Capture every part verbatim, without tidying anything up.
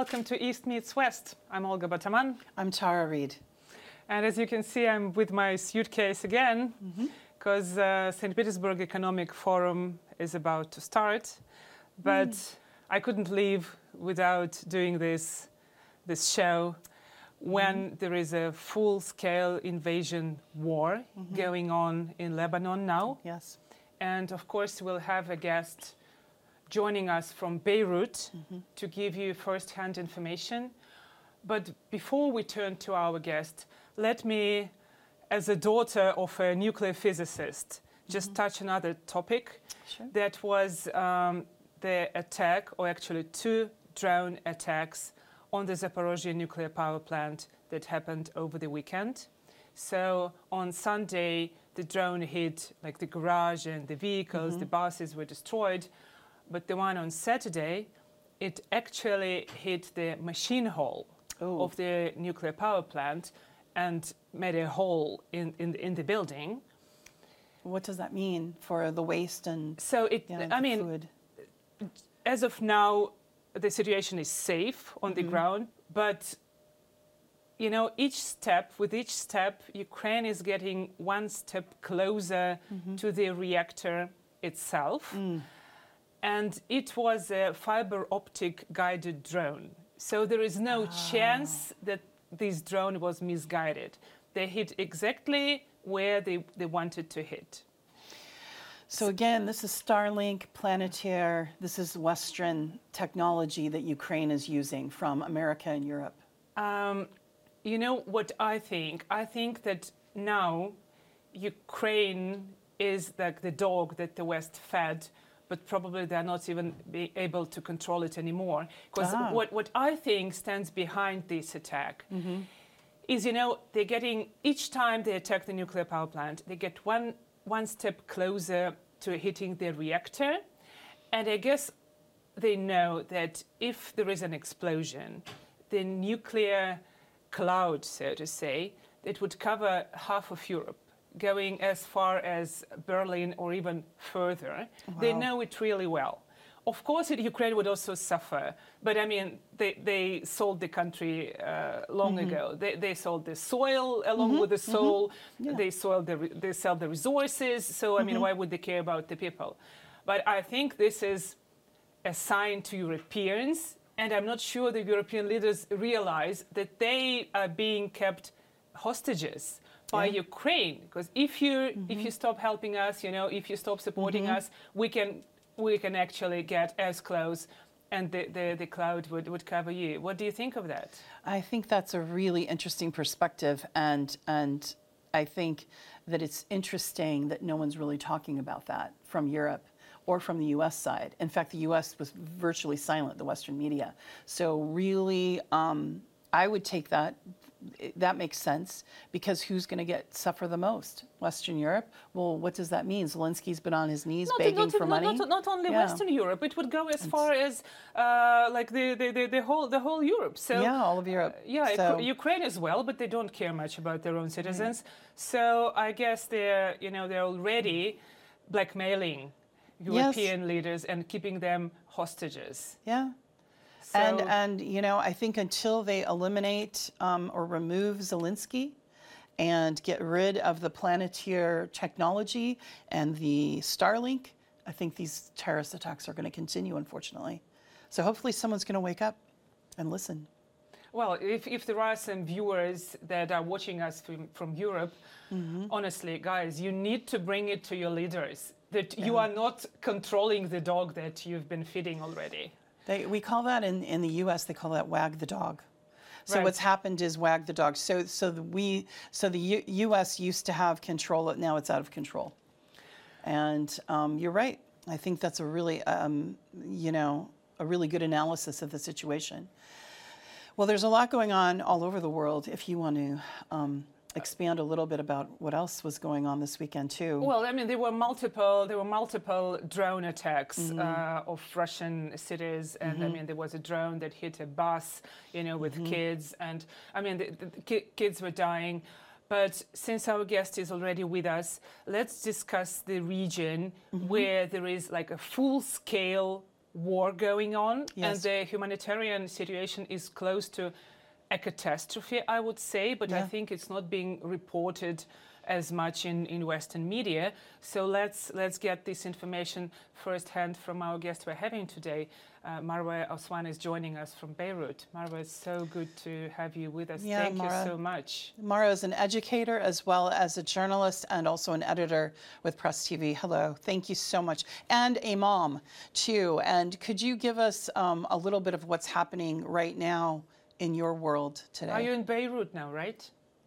welcome to East Meets West. I'm Olga Bataman. I'm Tara Reid. And as you can see, I'm with my suitcase again, because mm-hmm. uh, Saint Petersburg Economic Forum is about to start. But mm. I couldn't leave without doing this, this show when mm-hmm. there is a full-scale invasion war mm-hmm. going on in Lebanon now. Yes. And of course, we'll have a guest joining us from Beirut mm-hmm. to give you first-hand information. But before we turn to our guest, let me, as a daughter of a nuclear physicist, just mm-hmm. touch another topic. Sure. That was um, the attack, or actually two drone attacks on the Zaporozhye nuclear power plant that happened over the weekend. So on Sunday, the drone hit like the garage and the vehicles, mm-hmm. the buses were destroyed. But the one on Saturday, it actually hit the machine hall oh. of the nuclear power plant and made a hole in, in, in the building. What does that mean for the waste and so it, yeah, I mean, food? As of now, the situation is safe on mm-hmm. the ground, but you know, each step, with each step, Ukraine is getting one step closer mm-hmm. to the reactor itself. Mm. And it was a fiber optic guided drone. So there is no oh. chance that this drone was misguided. They hit exactly where they, they wanted to hit. So again, this is Starlink, Planetair. This is Western technology that Ukraine is using from America and Europe. Um, you know what I think? I think that now Ukraine is like the dog that the West fed, but probably they're not even be able to control it anymore. Because ah. what, what I think stands behind this attack mm-hmm. is, you know, they're getting, each time they attack the nuclear power plant, they get one, one step closer to hitting the reactor. And I guess they know that if there is an explosion, the nuclear cloud, so to say, it would cover half of Europe, going as far as Berlin or even further. Wow. They know it really well. Of course, it, Ukraine would also suffer, but I mean, they, they sold the country uh, long mm-hmm. ago. They, they sold the soil along mm-hmm. with the soul. Mm-hmm. Yeah. They sold the, they sell the resources. So, I mm-hmm. mean, why would they care about the people? But I think this is a sign to Europeans, and I'm not sure the European leaders realize that they are being kept hostages by yeah. Ukraine, because if you mm-hmm. if you stop helping us, you know, if you stop supporting mm-hmm. us, we can we can actually get as close, and the, the, the cloud would, would cover you. What do you think of that? I think that's a really interesting perspective, and and I think that it's interesting that no one's really talking about that from Europe or from the U S side. In fact, the U S was virtually silent, the Western media. So really, um, I would take that. That makes sense, because who's going to get suffer the most? Western Europe? Well, what does that mean? Zelensky's been on his knees not, begging not, for not, money. Not, not only yeah. Western Europe, it would go as far as uh, like the, the, the, the whole the whole Europe. So yeah, all of Europe. Uh, yeah, so. Ukraine as well, but they don't care much about their own citizens. Right. So I guess they're you know they're already blackmailing European yes. leaders and keeping them hostages. Yeah. So and, and, you know, I think until they eliminate um, or remove Zelensky and get rid of the Planetair technology and the Starlink, I think these terrorist attacks are going to continue, unfortunately. So hopefully someone's going to wake up and listen. Well, if, if there are some viewers that are watching us from, from Europe, mm-hmm. honestly, guys, you need to bring it to your leaders that yeah. you are not controlling the dog that you've been feeding already. They, we call that in, in the U S, they call that wag the dog. So right. what's happened is wag the dog. So so the, we so the U, U.S. used to have control. Now it's out of control. And um, you're right. I think that's a really um, you know a really good analysis of the situation. Well, there's a lot going on all over the world. If you want to um, expand a little bit about what else was going on this weekend too. Well, I mean, there were multiple there were multiple drone attacks mm-hmm. uh, of Russian cities, and mm-hmm. I mean, there was a drone that hit a bus, you know, with mm-hmm. kids, and I mean, the, the ki- kids were dying. But since our guest is already with us, let's discuss the region mm-hmm. where there is like a full-scale war going on, Yes. and the humanitarian situation is close to a catastrophe, I would say, but Yeah. I think it's not being reported as much in, in Western media. So let's let's get this information firsthand from our guest we're having today. Uh, Marwa Osman is joining us from Beirut. Marwa, it's so good to have you with us. Yeah, Thank Marwa. you so much. Mara is an educator as well as a journalist and also an editor with Press T V. Hello, thank you so much. And a mom, too. And could you give us um, a little bit of what's happening right now in your world today? Are you in Beirut now, right?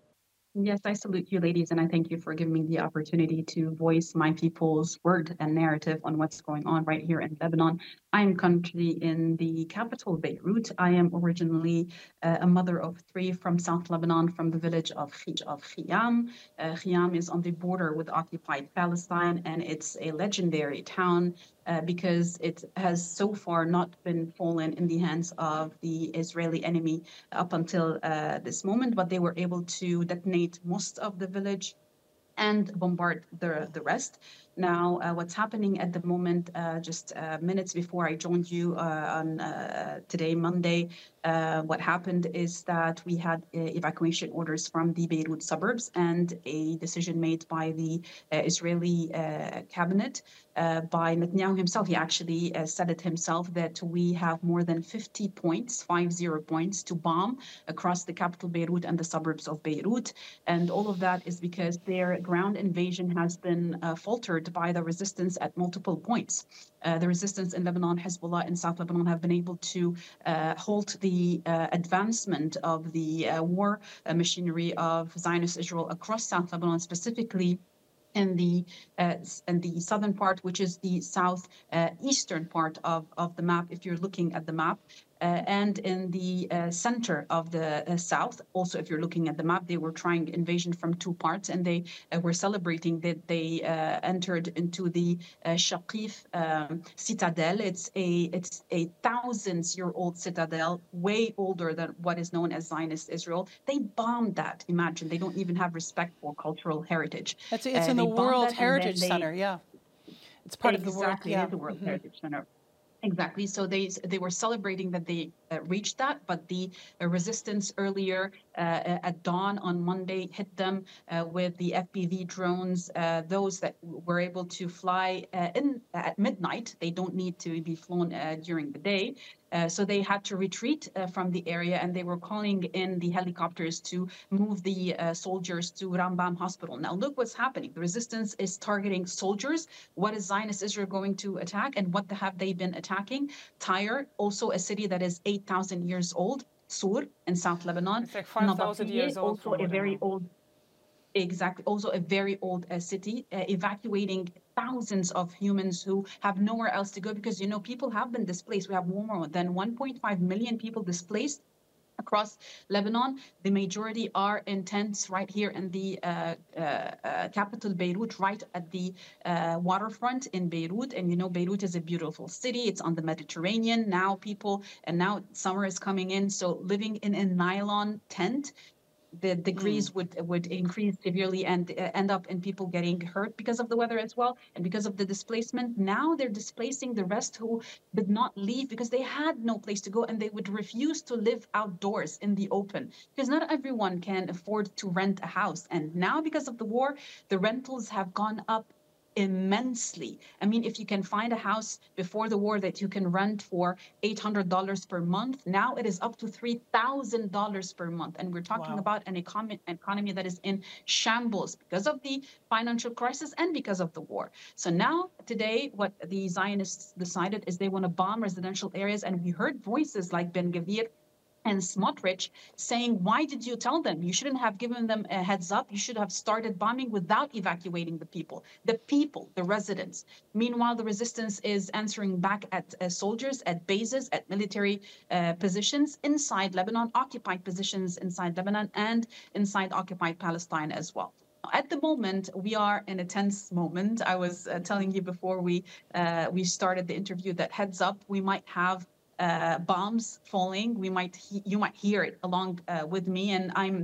Yes, I salute you, ladies, and I thank you for giving me the opportunity to voice my people's word and narrative on what's going on right here in Lebanon. I am currently in the capital, Beirut. I am originally uh, a mother of three from South Lebanon, from the village of, of Khiam. Uh, Khiam is on the border with occupied Palestine, and it's a legendary town uh, because it has so far not been fallen in the hands of the Israeli enemy up until uh, this moment, but they were able to detonate most of the village and bombard the, the rest. Now, uh, what's happening at the moment, uh, just uh, minutes before I joined you uh, on uh, today, Monday, uh, what happened is that we had uh, evacuation orders from the Beirut suburbs and a decision made by the uh, Israeli uh, cabinet, uh, by Netanyahu himself. He actually uh, said it himself that we have more than fifty points, five zero points to bomb across the capital Beirut and the suburbs of Beirut. And all of that is because their ground invasion has been uh, faltered by the resistance at multiple points. Uh, the resistance in Lebanon, Hezbollah in South Lebanon, have been able to uh, halt the uh, advancement of the uh, war uh, machinery of Zionist Israel across South Lebanon, specifically in the uh, in the southern part, which is the south uh, eastern part of, of the map, if you're looking at the map. Uh, and in the uh, center of the uh, south, also, if you're looking at the map, they were trying invasion from two parts, and they uh, were celebrating that they uh, entered into the uh, Shaqif um, citadel. It's a it's a thousands-year-old citadel, way older than what is known as Zionist Israel. They bombed that. Imagine, they don't even have respect for cultural heritage. It's, it's Uh, in the they bombed World that, and Heritage then they- Center, yeah. It's part of the world, Exactly, yeah. it is the World Mhm. Heritage Center. Exactly. So they they were celebrating that they uh, reached that, but the uh, resistance earlier uh, at dawn on Monday hit them uh, with the F P V drones. Uh, those that were able to fly uh, in at midnight, they don't need to be flown uh, during the day. Uh, so they had to retreat uh, from the area, and they were calling in the helicopters to move the uh, soldiers to Rambam Hospital. Now, look what's happening. The resistance is targeting soldiers. What is Zionist Israel going to attack, and what have they been attacking? Tyre, also a city that is eight thousand years old, Sur in South Lebanon. It's like five thousand Nabatieh, years old also from a what I very know. old Exactly. Also, a very old uh, city, uh, evacuating thousands of humans who have nowhere else to go because, you know, people have been displaced. We have more than one point five million people displaced across Lebanon. The majority are in tents right here in the uh, uh, uh, capital, Beirut, right at the uh, waterfront in Beirut. And, you know, Beirut is a beautiful city. It's on the Mediterranean. Now people, and now summer is coming in. So living in a nylon tent, the degrees mm. would would increase severely and uh, end up in people getting hurt because of the weather as well and because of the displacement. Now they're displacing the rest who did not leave because they had no place to go, and they would refuse to live outdoors in the open because not everyone can afford to rent a house. And now because of the war, the rentals have gone up immensely. I mean, if you can find a house before the war that you can rent for eight hundred dollars per month, now it is up to three thousand dollars per month. And we're talking Wow. about an economy, economy that is in shambles because of the financial crisis and because of the war. So now, today, what the Zionists decided is they want to bomb residential areas. And we heard voices like Ben-Gvir and Smotrich saying, why did you tell them? You shouldn't have given them a heads up. You should have started bombing without evacuating the people, the people, the residents. Meanwhile, the resistance is answering back at uh, soldiers, at bases, at military uh, positions inside Lebanon, occupied positions inside Lebanon and inside occupied Palestine as well. At the moment, we are in a tense moment. I was uh, telling you before we uh, we started the interview that heads up, we might have Uh, bombs falling. We might, he- you might hear it along uh, with me, and I'm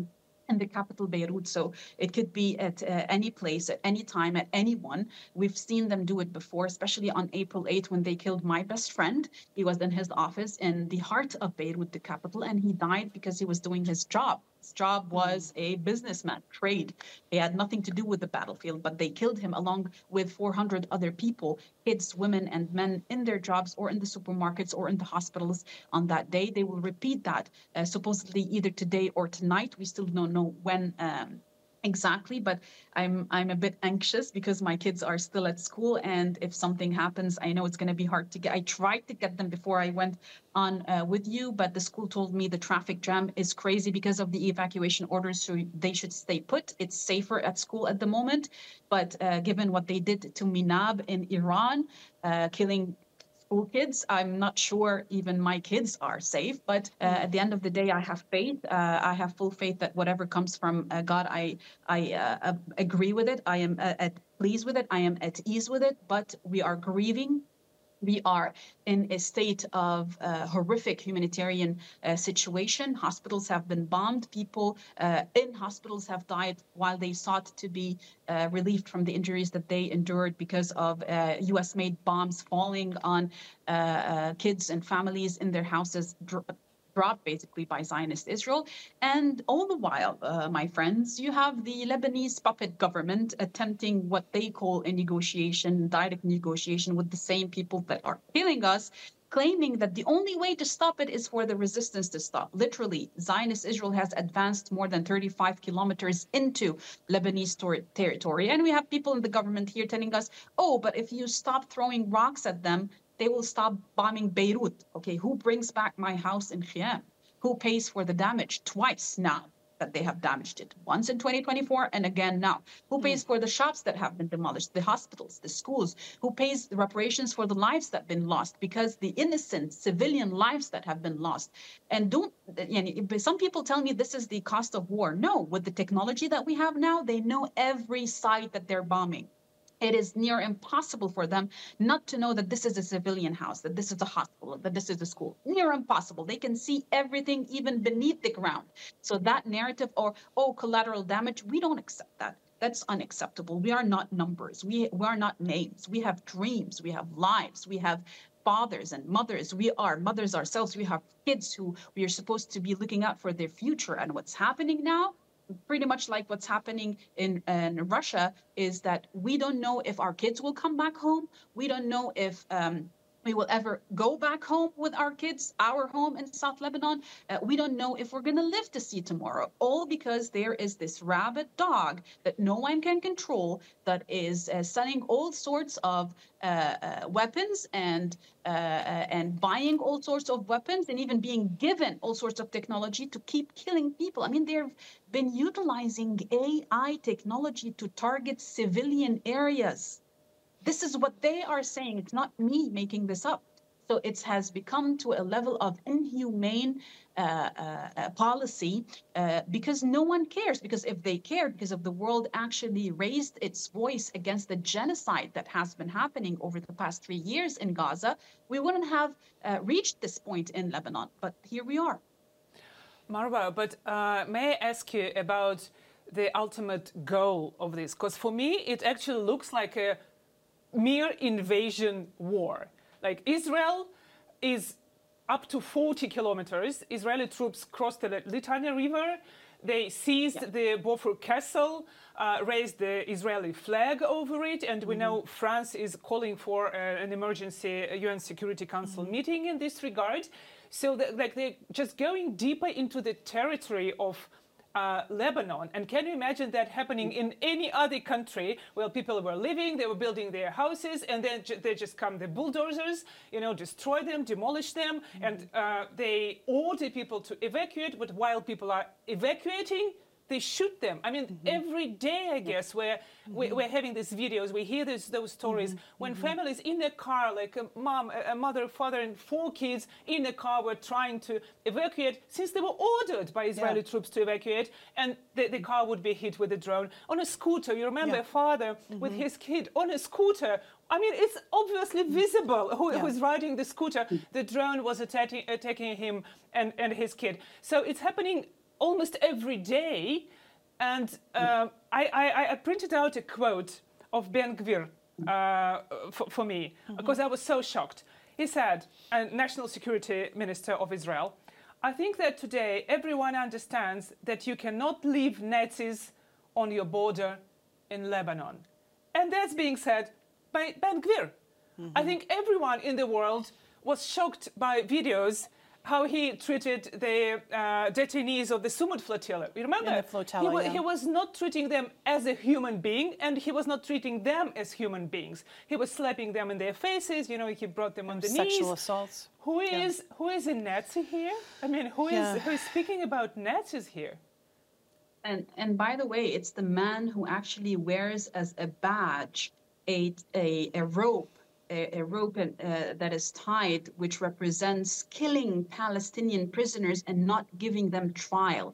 in the capital, Beirut. So it could be at uh, any place, at any time, at anyone. We've seen them do it before, especially on April eighth when they killed my best friend. He was in his office in the heart of Beirut, the capital, and he died because he was doing his job. His job was a businessman, trade. He had nothing to do with the battlefield, but they killed him along with four hundred other people, kids, women, and men in their jobs or in the supermarkets or in the hospitals on that day. They will repeat that uh, supposedly either today or tonight. We still don't know when um, exactly, but I'm I'm a bit anxious because my kids are still at school, and if something happens, I know it's going to be hard to get. I tried to get them before I went on uh, with you, but the school told me the traffic jam is crazy because of the evacuation orders, so they should stay put. It's safer at school at the moment, but uh, given what they did to Minab in Iran, uh, killing school kids, I'm not sure even my kids are safe. But uh, at the end of the day, I have faith. Uh, I have full faith that whatever comes from uh, God, I I uh, agree with it. I am uh, at pleased with it. I am at ease with it. But we are grieving. We are in a state of uh, horrific humanitarian uh, situation. Hospitals have been bombed. People uh, in hospitals have died while they sought to be uh, relieved from the injuries that they endured because of uh, U S-made bombs falling on uh, uh, kids and families in their houses, dr- dropped basically by Zionist Israel. And all the while, uh, my friends, you have the Lebanese puppet government attempting what they call a negotiation, direct negotiation with the same people that are killing us, claiming that the only way to stop it is for the resistance to stop. Literally, Zionist Israel has advanced more than thirty-five kilometers into Lebanese ter- territory. And we have people in the government here telling us, oh, but if you stop throwing rocks at them, they will stop bombing Beirut. Okay, who brings back my house in Khiam? Who pays for the damage twice now that they have damaged it? Once in twenty twenty-four and again now. Who pays for the shops that have been demolished, the hospitals, the schools? Who pays the reparations for the lives that have been lost? Because the innocent civilian lives that have been lost. And don't, you know, some people tell me this is the cost of war. No, with the technology that we have now, they know every site that they're bombing. It is near impossible for them not to know that this is a civilian house, that this is a hospital, that this is a school. Near impossible. They can see everything even beneath the ground. So that narrative or, oh, collateral damage, we don't accept that. That's unacceptable. We are not numbers. We, we are not names. We have dreams. We have lives. We have fathers and mothers. We are mothers ourselves. We have kids who we are supposed to be looking out for their future. And what's happening now, pretty much like what's happening in, in Russia, is that we don't know if our kids will come back home. We don't know if um, we will ever go back home with our kids, our home in South Lebanon. Uh, we don't know if we're going to live to see tomorrow, all because there is this rabid dog that no one can control that is uh, selling all sorts of uh, uh, weapons and uh, uh, and buying all sorts of weapons and even being given all sorts of technology to keep killing people. I mean, they've been utilizing A I technology to target civilian areas. This is what they are saying. It's not me making this up. So it has become to a level of inhumane uh, uh, policy uh, because no one cares. Because if they cared, because if the world actually raised its voice against the genocide that has been happening over the past three years in Gaza, we wouldn't have uh, reached this point in Lebanon. But here we are. Marwa, but uh, may I ask you about the ultimate goal of this? Because for me, it actually looks like a mere invasion war. Like Israel is up to forty kilometers. Israeli troops crossed the Litani River. They seized yeah. the Beaufort Castle, uh, raised the Israeli flag over it, and we mm-hmm. know France is calling for uh, an emergency U N Security Council mm-hmm. meeting in this regard. So, that, like, they're just going deeper into the territory of uh, Lebanon. And can you imagine that happening in any other country where people were living, they were building their houses, and then ju- they just come the bulldozers, you know, destroy them, demolish them, mm-hmm. and uh, they order people to evacuate, but while people are evacuating, they shoot them. I mean, mm-hmm. every day, I guess, where mm-hmm. we, we're having these videos, we hear this, those stories, mm-hmm. when mm-hmm. families in the car, like a mom, a mother, father, and four kids in the car were trying to evacuate, since they were ordered by Israeli yeah. troops to evacuate, and the, the car would be hit with a drone. On a scooter, you remember yeah. a father mm-hmm. with his kid on a scooter. I mean, it's obviously visible who yeah. was riding the scooter. The drone was attacking, attacking him and, and his kid. So it's happening almost every day. And um, I, I, I printed out a quote of Ben Gvir uh, for, for me, mm-hmm. because I was so shocked. He said, a national security minister of Israel, I think that today everyone understands that you cannot leave Nazis on your border in Lebanon. And that's being said by Ben Gvir. Mm-hmm. I think everyone in the world was shocked by videos how he treated the uh, detainees of the Sumud flotilla. You remember? In the flotilla, he, wa- yeah. he was not treating them as a human being, and he was not treating them as human beings. He was slapping them in their faces. You know, he brought them on the Sexual knees. Sexual assaults. Who is yeah. who is a Nazi here? I mean, who is Yeah. who is speaking about Nazis here? And and by the way, it's the man who actually wears as a badge a a, a rope. A, a rope uh, that is tied, which represents killing Palestinian prisoners and not giving them trial.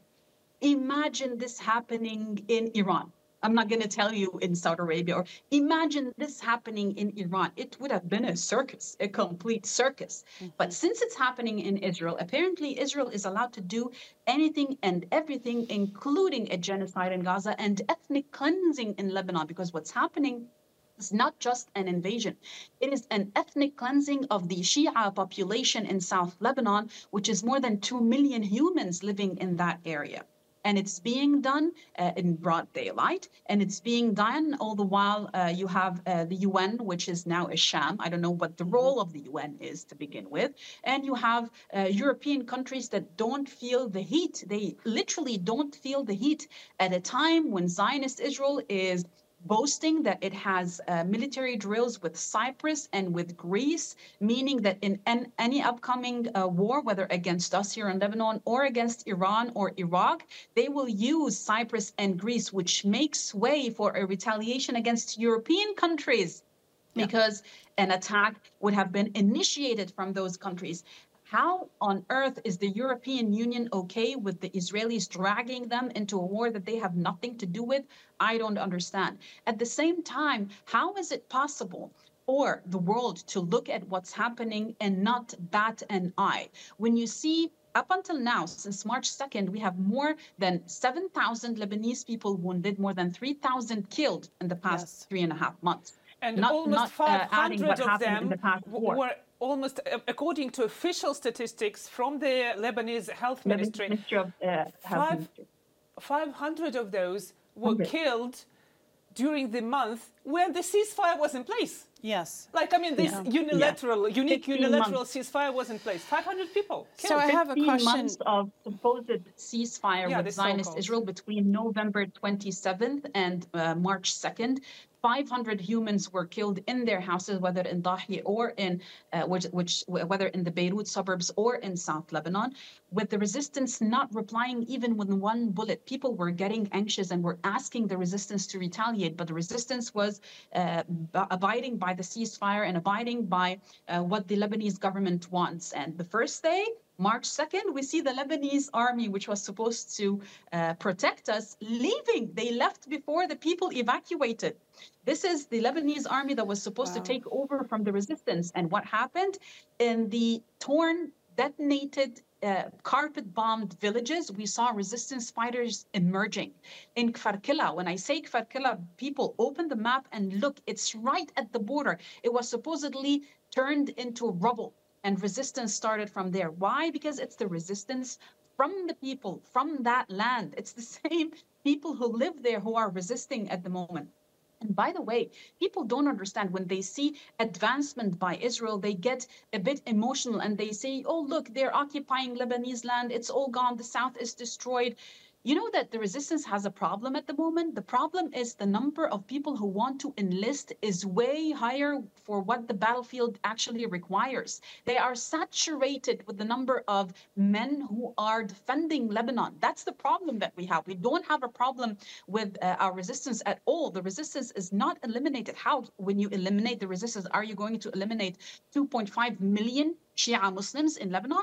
Imagine this happening in Iran. I'm not going to tell you in Saudi Arabia, or imagine this happening in Iran. It would have been a circus, a complete circus. Mm-hmm. But since it's happening in Israel, apparently Israel is allowed to do anything and everything, including a genocide in Gaza and ethnic cleansing in Lebanon, because what's happening is not just an invasion. It is an ethnic cleansing of the Shia population in South Lebanon, which is more than two million humans living in that area. And it's being done uh, in broad daylight, and it's being done all the while uh, you have uh, the U N, which is now a sham. I don't know what the role of the U N is to begin with. And you have uh, European countries that don't feel the heat. They literally don't feel the heat at a time when Zionist Israel is boasting that it has uh, military drills with Cyprus and with Greece, meaning that in an, any upcoming uh, war, whether against us here in Lebanon or against Iran or Iraq, they will use Cyprus and Greece, which makes way for a retaliation against European countries, yeah. because an attack would have been initiated from those countries. How on earth is the European Union okay with the Israelis dragging them into a war that they have nothing to do with? I don't understand. At the same time, how is it possible for the world to look at what's happening and not bat an eye? When you see up until now, since March second, we have more than seven thousand Lebanese people wounded, more than three thousand killed in the past yes. three and a half months. And not, almost not, five hundred uh, adding what of them in the past war. were almost, uh, according to official statistics from the Lebanese Health Ministry, Ministry of, uh, Health five, Ministry. five hundred of those were one hundred. Killed during the month when the ceasefire was in place. Yes. Like, I mean, this Yeah. unilateral, Yeah. unique unilateral months. ceasefire was in place. five hundred people killed. So I have a question. months of supposed ceasefire Yeah, with the Zionist so-called. Israel between November twenty-seventh and uh, March second. five hundred humans were killed in their houses, whether in Dahi or in uh, which, which whether in the Beirut suburbs or in South Lebanon, with the resistance not replying even with one bullet. People were getting anxious and were asking the resistance to retaliate, but the resistance was uh, b- abiding by the ceasefire and abiding by uh, what the Lebanese government wants. And the first day, March second, we see the Lebanese army, which was supposed to uh, protect us, leaving. They left before the people evacuated. This is the Lebanese army that was supposed Wow. to take over from the resistance. And what happened? In the torn, detonated, uh, carpet-bombed villages, we saw resistance fighters emerging. In Kfar Killa, when I say Kfar Killa, people open the map and look, it's right at the border. It was supposedly turned into rubble. And resistance started from there. Why? Because it's the resistance from the people, from that land. It's the same people who live there who are resisting at the moment. And by the way, people don't understand when they see advancement by Israel, they get a bit emotional and they say, oh, look, they're occupying Lebanese land. It's all gone. The south is destroyed. You know that the resistance has a problem at the moment? The problem is the number of people who want to enlist is way higher for what the battlefield actually requires. They are saturated with the number of men who are defending Lebanon. That's the problem that we have. We don't have a problem with uh, our resistance at all. The resistance is not eliminated. How? When you eliminate the resistance, are you going to eliminate two point five million Shia Muslims in Lebanon?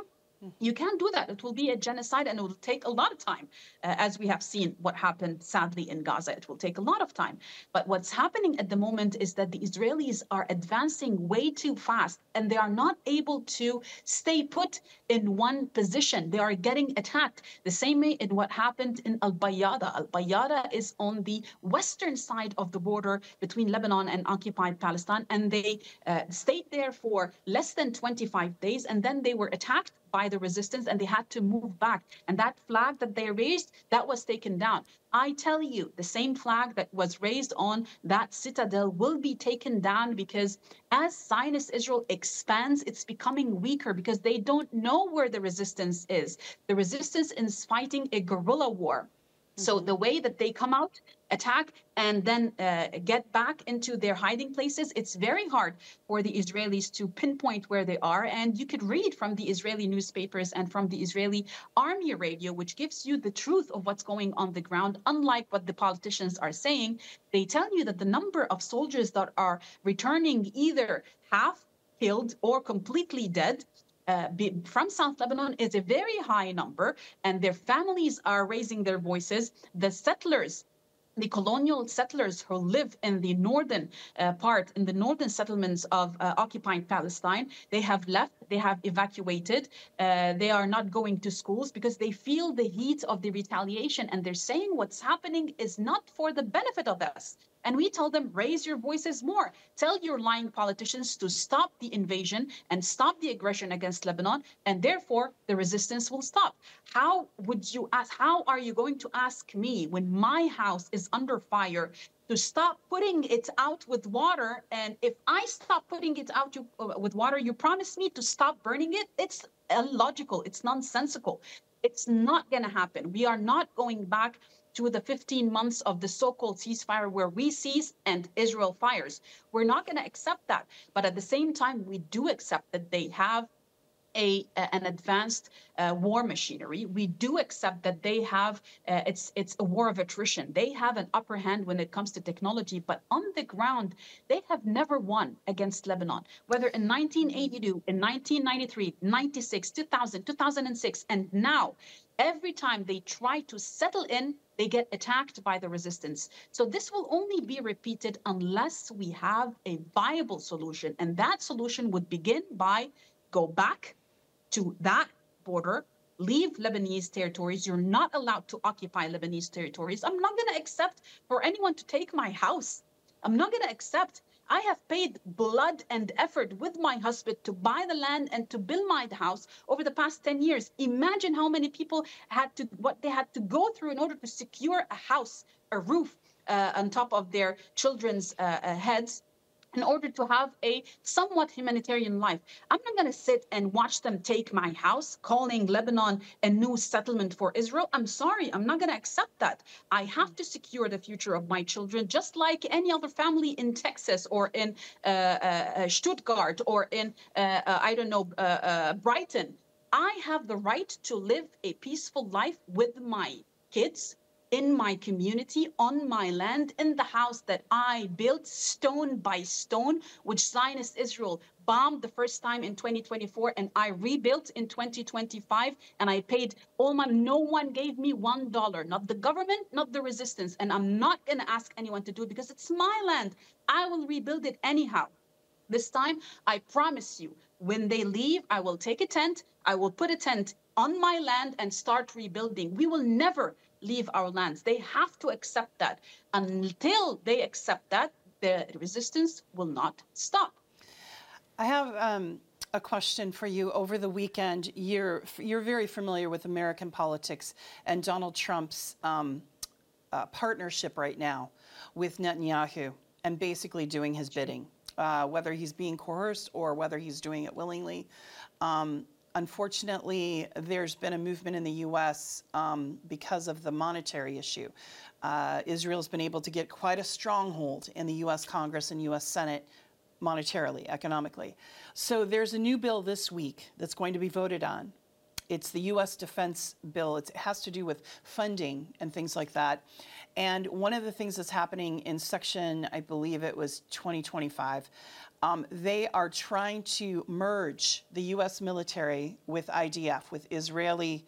You can't do that. It will be a genocide and it will take a lot of time, uh, as we have seen what happened sadly in Gaza. It will take a lot of time. But what's happening at the moment is that the Israelis are advancing way too fast and they are not able to stay put in one position. They are getting attacked the same way in what happened in Al Bayada. Al Bayada is on the western side of the border between Lebanon and occupied Palestine. And they uh, stayed there for less than twenty-five days. And then they were attacked by the resistance and they had to move back. And that flag that they raised, that was taken down. I tell you, the same flag that was raised on that citadel will be taken down because as Zionist Israel expands, it's becoming weaker because they don't know where the resistance is. The resistance is fighting a guerrilla war. So the way that they come out, attack, and then uh, get back into their hiding places, it's very hard for the Israelis to pinpoint where they are. And you could read from the Israeli newspapers and from the Israeli army radio, which gives you the truth of what's going on the ground. Unlike what the politicians are saying, they tell you that the number of soldiers that are returning either half killed or completely dead Uh, be, from South Lebanon is a very high number, and their families are raising their voices. The settlers, the colonial settlers who live in the northern uh, part, in the northern settlements of uh, occupied Palestine, they have left, they have evacuated, uh, they are not going to schools because they feel the heat of the retaliation, and they're saying what's happening is not for the benefit of us. And we tell them, raise your voices more. Tell your lying politicians to stop the invasion and stop the aggression against Lebanon, and therefore the resistance will stop. How would you ask, how are you going to ask me when my house is under fire to stop putting it out with water? And if I stop putting it out to, uh, with water, you promise me to stop burning it? It's illogical. It's nonsensical. It's not going to happen. We are not going back to the fifteen months of the so-called ceasefire where we cease and Israel fires. We're not going to accept that. But at the same time, we do accept that they have a, an advanced uh, war machinery. We do accept that they have, uh, it's, it's a war of attrition. They have an upper hand when it comes to technology, but on the ground, they have never won against Lebanon. Whether in nineteen eighty-two, in nineteen ninety-three, ninety-six, two thousand, two thousand six, and now, every time they try to settle in, they get attacked by the resistance. So this will only be repeated unless we have a viable solution. And that solution would begin by go back to that border, leave Lebanese territories. You're not allowed to occupy Lebanese territories. I'm not going to accept for anyone to take my house. I'm not going to accept. I have paid blood and effort with my husband to buy the land and to build my house over the past ten years. Imagine how many people had to, what they had to go through in order to secure a house, a roof uh, on top of their children's uh, uh, heads, in order to have a somewhat humanitarian life. I'm not going to sit and watch them take my house, calling Lebanon a new settlement for Israel. I'm sorry, I'm not going to accept that. I have to secure the future of my children, just like any other family in Texas or in uh, uh, Stuttgart or in, uh, uh, I don't know, uh, uh, Brighton. I have the right to live a peaceful life with my kids, in my community, on my land, in the house that I built stone by stone, which Zionist Israel bombed the first time in twenty twenty-four, and I rebuilt in twenty twenty-five, and I paid all my, no one gave me one dollar, not the government, not the resistance, and I'm not gonna ask anyone to do it because it's my land. I will rebuild it anyhow. This time, I promise you, when they leave, I will take a tent, I will put a tent on my land and start rebuilding. We will never leave our lands. They have to accept that. Until they accept that, the resistance will not stop. I have um, a question for you. Over the weekend, you're, you're very familiar with American politics and Donald Trump's um, uh, partnership right now with Netanyahu and basically doing his bidding, uh, whether he's being coerced or whether he's doing it willingly. Um, Unfortunately, there's been a movement in the U S um, because of the monetary issue. Uh, Israel's been able to get quite a stronghold in the U S Congress and U S Senate monetarily, economically. So there's a new bill this week that's going to be voted on. It's the U S defense bill. It's, it has to do with funding and things like that. And one of the things that's happening in section, I believe it was twenty twenty-five, um, they are trying to merge the U S military with I D F, with Israeli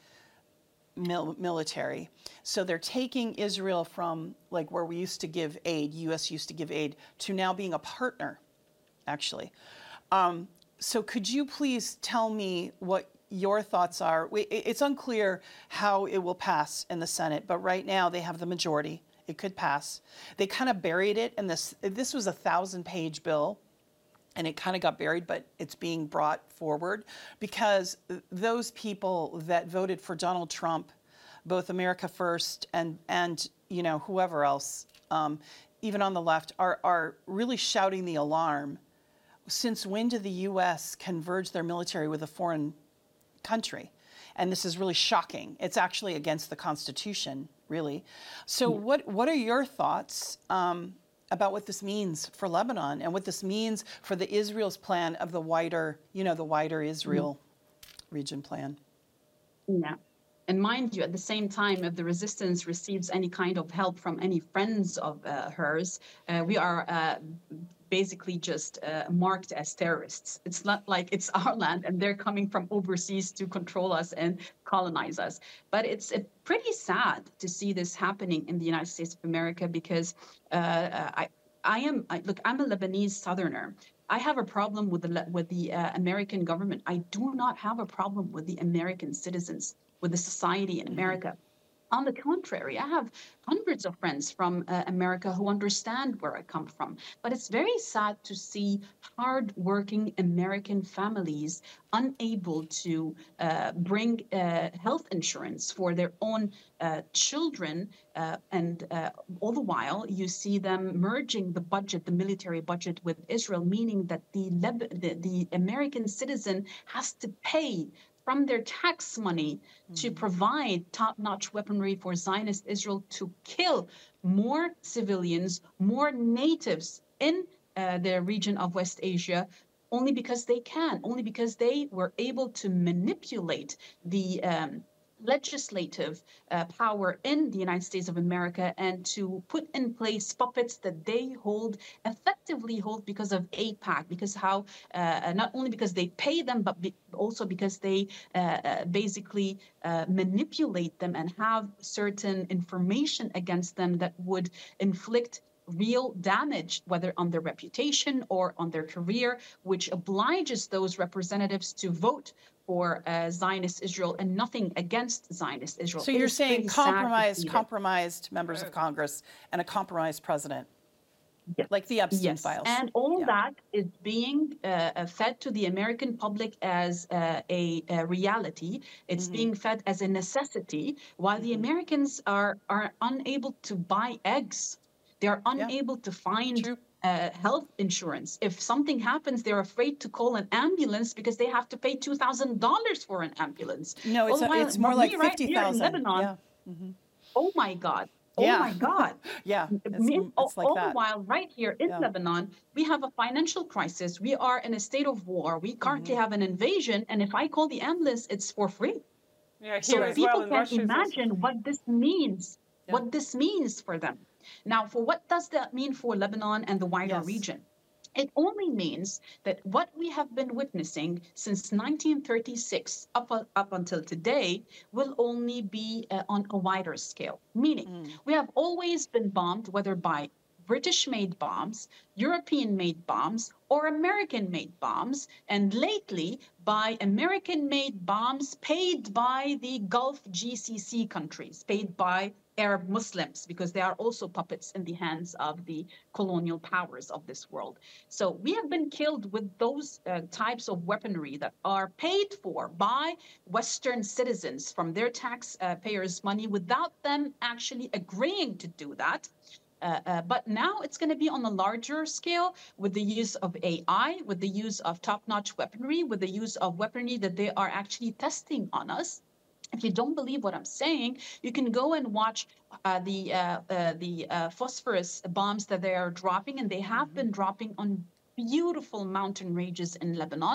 mil- military. So they're taking Israel from like where we used to give aid, U S used to give aid, to now being a partner, actually. Um, so could you please tell me what your thoughts are? We- it- It's unclear how it will pass in the Senate, but right now they have the majority. It could pass. They kind of buried it in this. This was a thousand-page bill, and it kind of got buried, but it's being brought forward because those people that voted for Donald Trump, both America First and and you know whoever else, um, even on the left, are are really shouting the alarm. Since when did the U S converge their military with a foreign country? And this is really shocking. It's actually against the Constitution, really. So what, what are your thoughts um, about what this means for Lebanon and what this means for the Israel's plan of the wider, you know, the wider Israel region plan? Yeah. And mind you, at the same time, if the resistance receives any kind of help from any friends of uh, hers, uh, we are uh, basically just uh, marked as terrorists. It's not like it's our land and they're coming from overseas to control us and colonize us. But it's uh, pretty sad to see this happening in the United States of America because uh, I, I am, I, look, I'm a Lebanese Southerner. I have a problem with the with the uh, American government. I do not have a problem with the American citizens, with the society in America. On the contrary, I have hundreds of friends from uh, America who understand where I come from. But it's very sad to see hardworking American families unable to uh, bring uh, health insurance for their own uh, children. Uh, and uh, all the while, you see them merging the budget, the military budget, with Israel, meaning that the, Leb- the, the American citizen has to pay from their tax money to provide top-notch weaponry for Zionist Israel to kill more civilians, more natives in uh, the region of West Asia, only because they can, only because they were able to manipulate the um, legislative uh, power in the United States of America and to put in place puppets that they hold, effectively hold because of AIPAC, because how, uh, not only because they pay them, but be also because they uh, uh, basically uh, manipulate them and have certain information against them that would inflict real damage, whether on their reputation or on their career, which obliges those representatives to vote for uh, Zionist Israel and nothing against Zionist Israel. So It you're is saying pretty sad to compromised, see that. compromised members of Congress and a compromised president, Yes. like the Epstein Yes. files. And all Yeah. that is being uh, uh, fed to the American public as uh, a, a reality. It's being fed as a necessity, while the Americans are, are unable to buy eggs. They're unable to find True. uh, health insurance. If something happens, they're afraid to call an ambulance because they have to pay two thousand dollars for an ambulance. No, it's, All the while, it's more me like right fifty here in thousand. Lebanon, Yeah. oh my God. Oh Yeah. my God. Yeah. It's, Me- all, it's like all the that. while, right here in Yeah. Lebanon, we have a financial crisis. We are in a state of war. We currently have an invasion. And if I call the ambulance, it's for free. Yeah, So here as well people in can Russia is also imagine free. what this means, Yeah. what this means for them. Now, for what does that mean for Lebanon and the wider Yes. region? It only means that what we have been witnessing since nineteen thirty-six up, up until today will only be uh, on a wider scale. Meaning, we have always been bombed, whether by British-made bombs, European-made bombs, or American-made bombs, and lately by American-made bombs paid by the Gulf G C C countries, paid by Arab Muslims, because they are also puppets in the hands of the colonial powers of this world. So we have been killed with those uh, types of weaponry that are paid for by Western citizens from their taxpayers' money without them actually agreeing to do that. Uh, uh, but now it's going to be on a larger scale with the use of A I, with the use of top-notch weaponry, with the use of weaponry that they are actually testing on us. If you don't believe what I'm saying, you can go and watch uh, the uh, uh, the uh, phosphorus bombs that they are dropping, and they have been dropping on beautiful mountain ranges in Lebanon.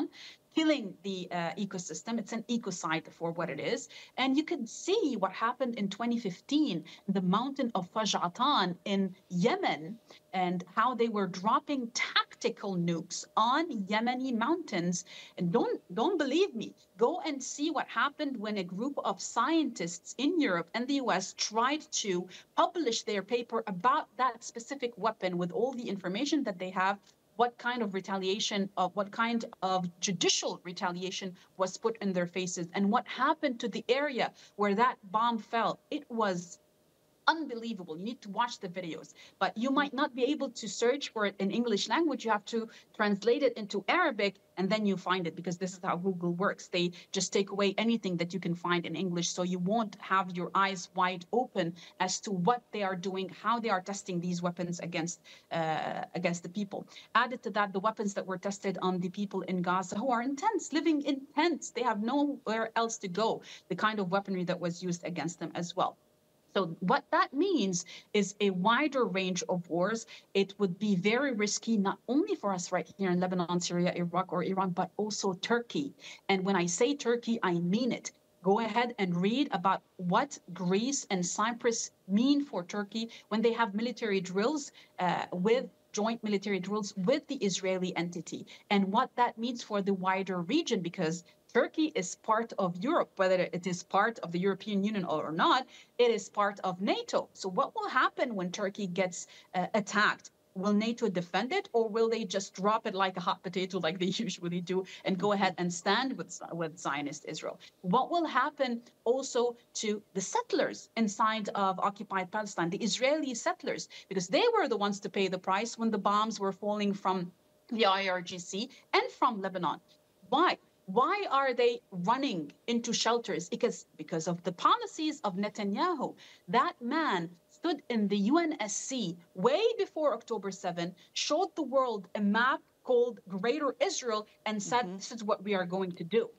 killing the uh, ecosystem. It's an ecocide for what it is. And you can see what happened in twenty fifteen, the mountain of Faj'atan in Yemen, and how they were dropping tactical nukes on Yemeni mountains. And don't, don't believe me, go and see what happened when a group of scientists in Europe and the U S tried to publish their paper about that specific weapon with all the information that they have, what kind of retaliation, of what kind of judicial retaliation was put in their faces, and what happened to the area where that bomb fell. It was unbelievable. You need to watch the videos, but you might not be able to search for it in English language. You have to translate it into Arabic, and then you find it, because this is how Google works. They just take away anything that you can find in English, so you won't have your eyes wide open as to what they are doing, how they are testing these weapons against uh, against the people. Added to that, the weapons that were tested on the people in Gaza, who are in tents, living in tents. They have nowhere else to go. The kind of weaponry that was used against them as well. So what that means is a wider range of wars. It would be very risky, not only for us right here in Lebanon, Syria, Iraq, or Iran, but also Turkey. And when I say Turkey, I mean it. Go ahead and read about what Greece and Cyprus mean for Turkey when they have military drills uh, with joint military drills with the Israeli entity, and what that means for the wider region, because Turkey is part of Europe, whether it is part of the European Union or not, it is part of NATO. So what will happen when Turkey gets uh, attacked? Will NATO defend it, or will they just drop it like a hot potato like they usually do and go ahead and stand with, with Zionist Israel? What will happen also to the settlers inside of occupied Palestine, the Israeli settlers, because they were the ones to pay the price when the bombs were falling from the I R G C and from Lebanon? Why? Why are they running into shelters? Because, because of the policies of Netanyahu. That man stood in the U N S C way before October seventh, showed the world a map called Greater Israel, and said, mm-hmm. This is what we are going to do.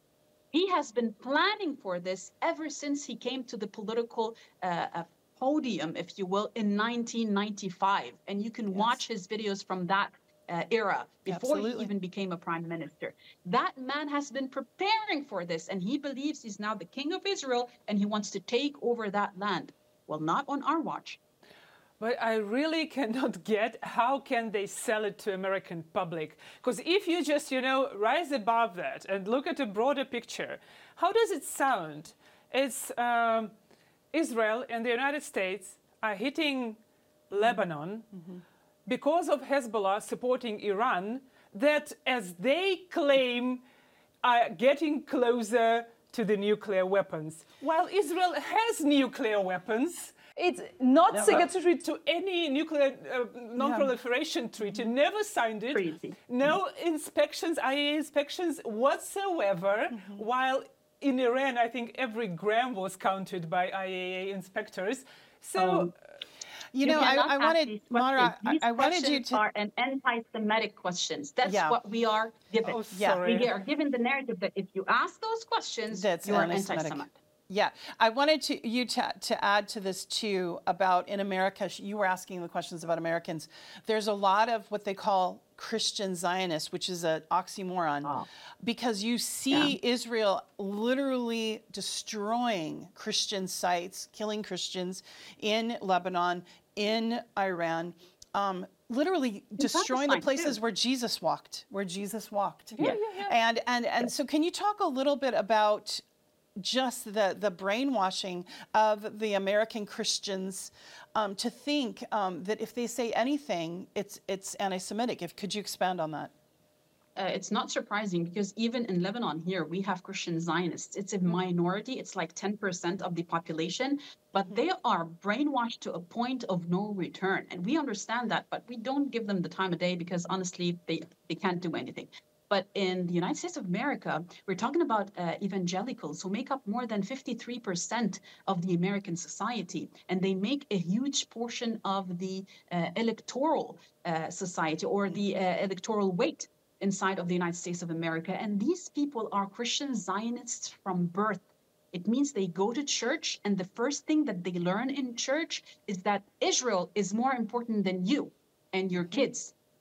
He has been planning for this ever since he came to the political uh, uh, podium, if you will, in nineteen ninety-five. And you can yes. watch his videos from that Uh, era before Absolutely. He even became a prime minister. That man has been preparing for this, and he believes he's now the king of Israel, and he wants to take over that land. Well, not on our watch. But I really cannot get how can they sell it to American public? Because if you just, you know, rise above that and look at a broader picture, how does it sound? It's um, Israel and the United States are hitting Lebanon mm-hmm. because of Hezbollah supporting Iran, that, as they claim, are getting closer to the nuclear weapons. While Israel has nuclear weapons, it's not never. signatory to any nuclear uh, non-proliferation yeah. treaty, never signed it, Crazy. no mm-hmm. inspections, I A E A inspections whatsoever, mm-hmm. while in Iran, I think every gram was counted by I A E A inspectors. So... Um, You know, you I, I wanted, Mara, These I, I wanted you to. are an anti-Semitic questions. That's yeah. what we are given. Oh, sorry. We are given the narrative that if you ask those questions, That's you are anti-Semitic. anti-Semitic. Yeah, I wanted to, you to, to add to this too about in America, you were asking the questions about Americans. There's a lot of what they call Christian Zionists, which is an oxymoron, oh. because you see yeah. Israel literally destroying Christian sites, killing Christians in Lebanon, in Iran, um, literally destroying the places too. where Jesus walked, where Jesus walked. Yeah, yeah, yeah. And, and, and so can you talk a little bit about just the, the brainwashing of the American Christians um, to think um, that if they say anything, it's, it's anti-Semitic. If, could you expand on that? Uh, it's not surprising, because even in Lebanon here, we have Christian Zionists. It's a minority. It's like ten percent of the population, but they are brainwashed to a point of no return. And we understand that, but we don't give them the time of day, because honestly, they, they can't do anything. But in the United States of America, we're talking about uh, evangelicals who make up more than fifty-three percent of the American society. And they make a huge portion of the uh, electoral uh, society, or the uh, electoral weight inside of the United States of America. And these people are Christian Zionists from birth. It means they go to church, and the first thing that they learn in church is that Israel is more important than you and your kids.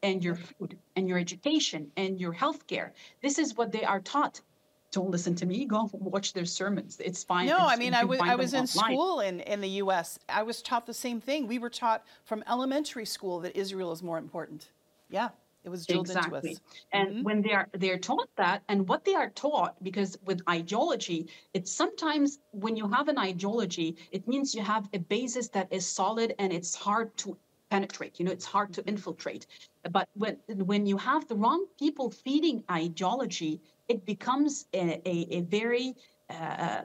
and your food and your education and your healthcare. This is what they are taught. Don't listen to me. Go watch their sermons. It's fine. No, It's, I mean, you I can was find I them was in online. school in, in the U S. I was taught the same thing. We were taught from elementary school that Israel is more important. Yeah, it was drilled Exactly. into us. And Mhm. when they are they're taught that, and what they are taught, because with ideology, it's sometimes when you have an ideology, it means you have a basis that is solid and it's hard to penetrate. You know, it's hard to infiltrate. But when when you have the wrong people feeding ideology, it becomes a, a, a very uh,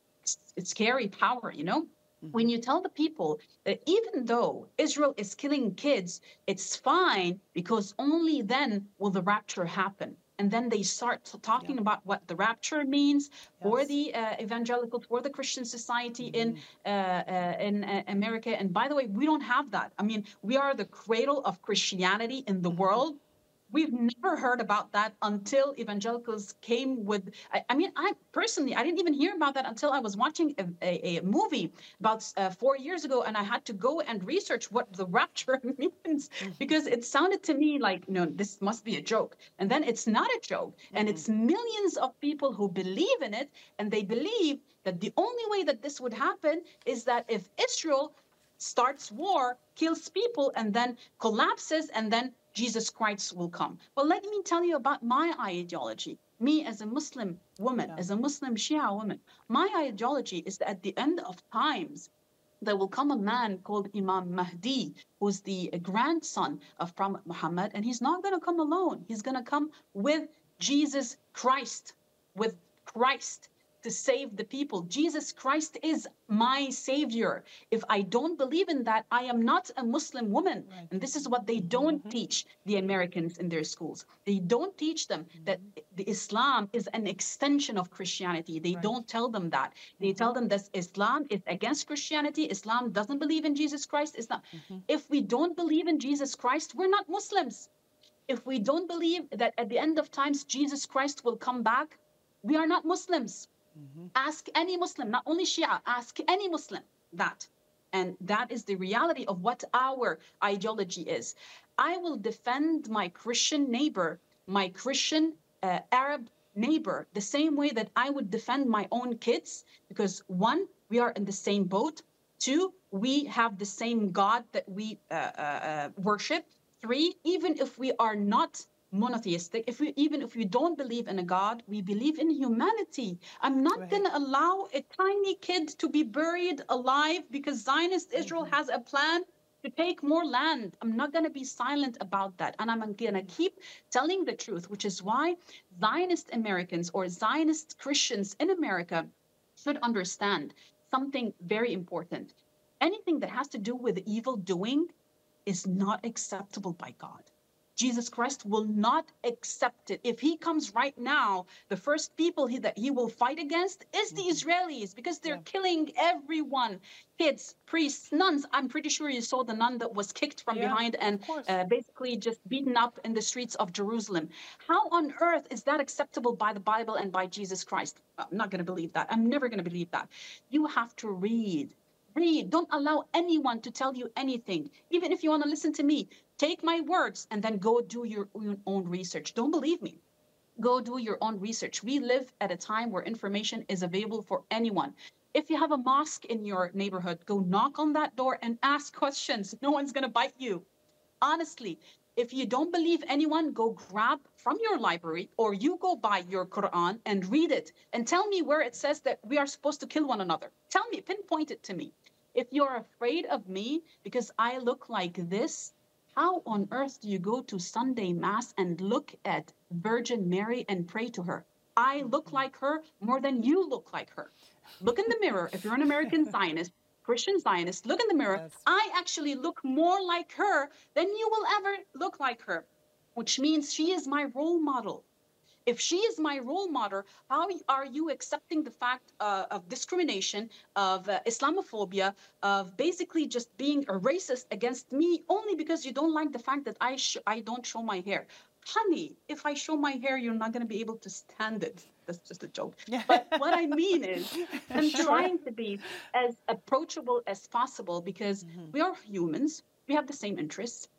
s- scary power, you know? When you tell the people that even though Israel is killing kids, it's fine because only then will the rapture happen. And then they start t- talking Yeah. about what the rapture means for Yes. the uh, evangelical, for the Christian society in Mhm. uh, uh, in uh, America. And by the way, we don't have that. I mean, we are the cradle of Christianity in the world. We've never heard about that until evangelicals came with. I, I mean, I personally, I didn't even hear about that until I was watching a, a, a movie about uh, four years ago, and I had to go and research what the rapture means because it sounded to me like, no, this must be a joke. And then it's not a joke, and it's millions of people who believe in it, and they believe that the only way that this would happen is that if Israel starts war, kills people, and then collapses, and then Jesus Christ will come. Well, let me tell you about my ideology. Me as a Muslim woman, Yeah. as a Muslim Shia woman, my ideology is that at the end of times, there will come a man called Imam Mahdi, who's the grandson of Prophet Muhammad, and he's not going to come alone. He's going to come with Jesus Christ, with Christ to save the people. Jesus Christ is my savior. If I don't believe in that, I am not a Muslim woman. Right. And this is what they don't teach the Americans in their schools. They don't teach them that the Islam is an extension of Christianity. They Right. don't tell them that. They tell them that Islam is against Christianity. Islam doesn't believe in Jesus Christ. Islam. If we don't believe in Jesus Christ, we're not Muslims. If we don't believe that at the end of times Jesus Christ will come back, we are not Muslims. Ask any Muslim, not only Shia, ask any Muslim that. And that is the reality of what our ideology is. I will defend my Christian neighbor, my Christian uh, Arab neighbor, the same way that I would defend my own kids, because one, we are in the same boat. Two, we have the same God that we uh, uh, uh, worship. Three, even if we are not monotheistic, if we even if we don't believe in a God, we believe in humanity. I'm not Right. going to allow a tiny kid to be buried alive because Zionist Israel has a plan to take more land. I'm not going to be silent about that. And I'm going to keep telling the truth, which is why Zionist Americans or Zionist Christians in America should understand something very important. Anything that has to do with evil doing is not acceptable by God. Jesus Christ will not accept it. If he comes right now, the first people he, that he will fight against is the Israelis because they're Yeah. killing everyone. Kids, priests, nuns. I'm pretty sure you saw the nun that was kicked from Yeah, behind and of course. uh, basically just beaten up in the streets of Jerusalem. How on earth is that acceptable by the Bible and by Jesus Christ? I'm not going to believe that. I'm never going to believe that. You have to read. Read. Don't allow anyone to tell you anything. Even if you want to listen to me, take my words and then go do your own research. Don't believe me. Go do your own research. We live at a time where information is available for anyone. If you have a mosque in your neighborhood, go knock on that door and ask questions. No one's going to bite you. Honestly, if you don't believe anyone, go grab from your library or you go buy your Quran and read it and tell me where it says that we are supposed to kill one another. Tell me, pinpoint it to me. If you're afraid of me because I look like this, how on earth do you go to Sunday Mass and look at Virgin Mary and pray to her? I look like her more than you look like her. Look in the mirror. If you're an American Zionist, Christian Zionist, look in the mirror. Yes. I actually look more like her than you will ever look like her, which means she is my role model. If she is my role model, how are you accepting the fact uh, of discrimination, of uh, Islamophobia, of basically just being a racist against me only because you don't like the fact that I sh- I don't show my hair? Honey, if I show my hair, you're not going to be able to stand it. That's just a joke. But what I mean is, I'm Sure. trying to be as approachable as possible because we are humans. We have the same interests.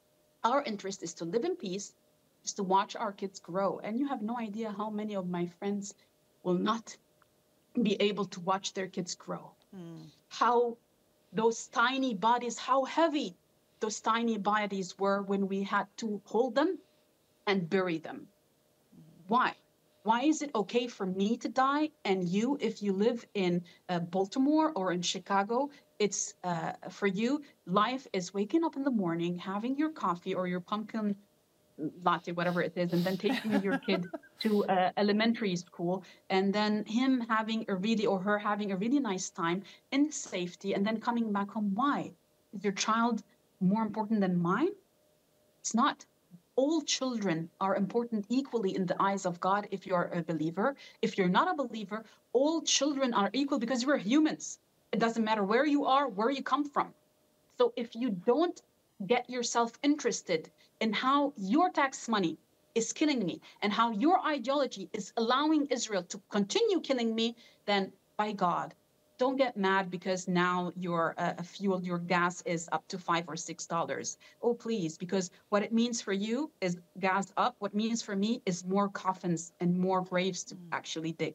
Our interest is to live in peace, is to watch our kids grow. And you have no idea how many of my friends will not be able to watch their kids grow. Mm. How those tiny bodies, how heavy those tiny bodies were when we had to hold them and bury them. Mm. Why? Why is it okay for me to die and you, if you live in uh, Baltimore or in Chicago, it's uh, for you, life is waking up in the morning, having your coffee or your pumpkin latte, whatever it is, and then taking your kid to uh, elementary school, and then him having a really, or her having a really nice time in safety, and then coming back home. Why? Is your child more important than mine? It's not. All children are important equally in the eyes of God if you're a believer. If you're not a believer, all children are equal because we're humans. It doesn't matter where you are, where you come from. So if you don't get yourself interested in how your tax money is killing me and how your ideology is allowing Israel to continue killing me, then by God, don't get mad because now your uh, fuel, your gas is up to five or six dollars. Oh, please, because what it means for you is gas up. What it means for me is more coffins and more graves to actually dig.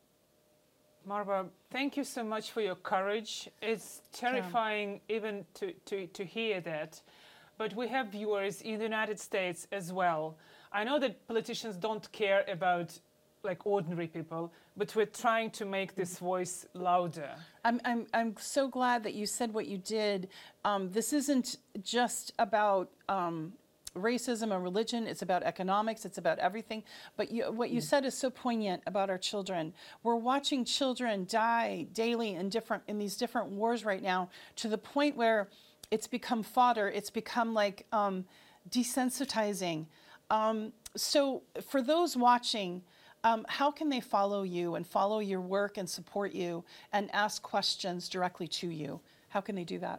Marwa, thank you so much for your courage. It's terrifying yeah. even to, to, to hear that. But we have viewers in the United States as well. I know that politicians don't care about like ordinary people, but we're trying to make this voice louder. I'm, I'm, I'm so glad that you said what you did. Um, this isn't just about um, racism and religion, it's about economics, it's about everything. But you, what you said is so poignant about our children. We're watching children die daily in different in these different wars right now, to the point where it's become fodder, it's become like um, desensitizing. Um, so for those watching, um, how can they follow you and follow your work and support you and ask questions directly to you? How can they do that?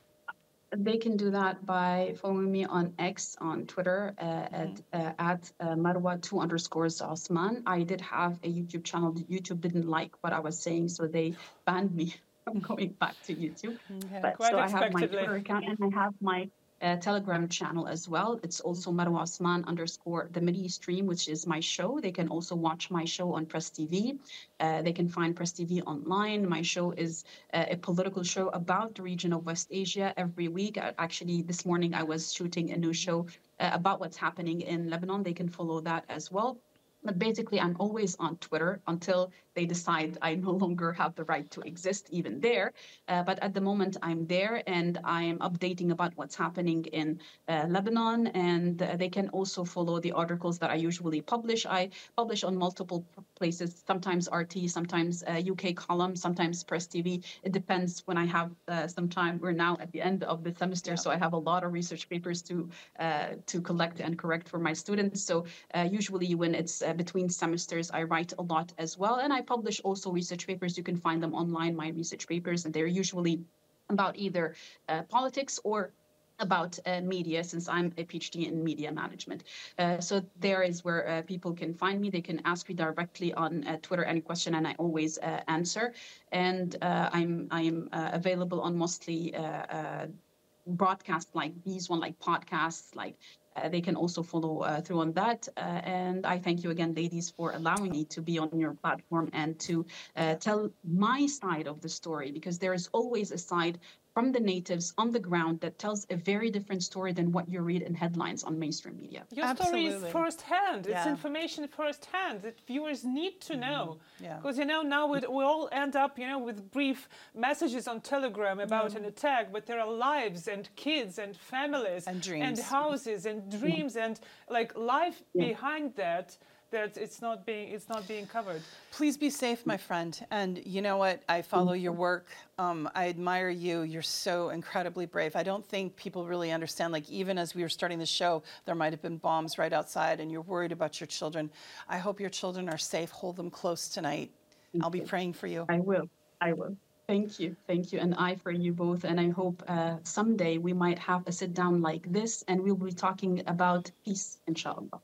They can do that by following me on X, on Twitter, uh, mm-hmm. at, uh, at uh, Marwa two underscores Osman. I did have a YouTube channel. YouTube didn't like what I was saying, so they banned me from going back to YouTube. Okay. But Quite so I have my Twitter account and I have my uh, Telegram channel as well. It's also Marwa Osman underscore the Middle East Stream, which is my show. They can also watch my show on Press T V. Uh, they can find Press T V online. My show is uh, a political show about the region of West Asia every week. Uh, actually, this morning I was shooting a new show uh, about what's happening in Lebanon. They can follow that as well. But basically, I'm always on Twitter until they decide I no longer have the right to exist even there. Uh, but at the moment, I'm there and I am updating about what's happening in uh, Lebanon. And uh, they can also follow the articles that I usually publish. I publish on multiple places, sometimes R T, sometimes uh, U K columns, sometimes Press T V. It depends when I have uh, some time. We're now at the end of the semester, yeah. so I have a lot of research papers to uh, to collect and correct for my students. So uh, usually when it's uh, between semesters, I write a lot as well. And I publish also research papers. You can find them online, my research papers, and they're usually about either uh, politics or about uh, media, since I'm a PhD in media management. Uh, so there is where uh, people can find me. They can ask me directly on uh, Twitter any question, and I always uh, answer. And uh, I'm I'm uh, available on mostly uh, uh, broadcasts like these one, like podcasts, like uh, they can also follow uh, through on that. Uh, and I thank you again, ladies, for allowing me to be on your platform and to uh, tell my side of the story, because there is always a side from the natives on the ground that tells a very different story than what you read in headlines on mainstream media. Your Absolutely. story is firsthand. Yeah. It's information firsthand that viewers need to know. Yeah. Because, you know, now we we all end up, you know, with brief messages on Telegram about mm. an attack, but there are lives and kids and families and dreams and houses and dreams yeah. and like life yeah. behind that. That it's not being it's not being covered. Please be safe, my friend. And you know what? I follow your work. Um, I admire you. You're so incredibly brave. I don't think people really understand. Like even as we were starting the show, there might have been bombs right outside, and you're worried about your children. I hope your children are safe. Hold them close tonight. Thank I'll be you. praying for you. I will. I will. Thank you. Thank you. And I for you both. And I hope uh, someday we might have a sit down like this, and we'll be talking about peace, inshallah.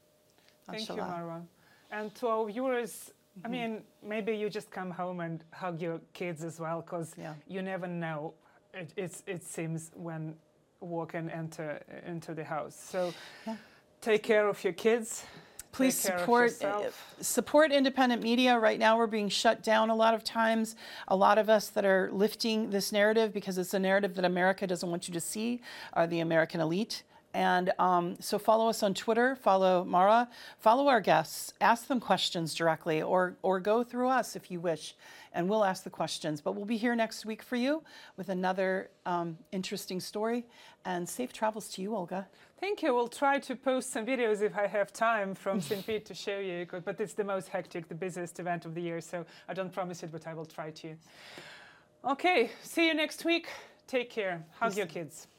Thank you, Marwa. And to our viewers, mm-hmm. I mean, maybe you just come home and hug your kids as well, because yeah. you never know. It, it's, it seems when walk and enter into the house. So Yeah. take care of your kids. Please Take care of support yourself. support independent media. Right now we're being shut down a lot of times. A lot of us that are lifting this narrative, because it's a narrative that America doesn't want you to see, are the American elite. And um, so follow us on Twitter, follow Mara, follow our guests, ask them questions directly, or, or go through us if you wish, and we'll ask the questions. But we'll be here next week for you with another um, interesting story. And safe travels to you, Olga. Thank you. We'll try to post some videos if I have time from Saint Pete to show you, but it's the most hectic, the busiest event of the year, so I don't promise it, but I will try to. Okay, see you next week. Take care. Hug your kids.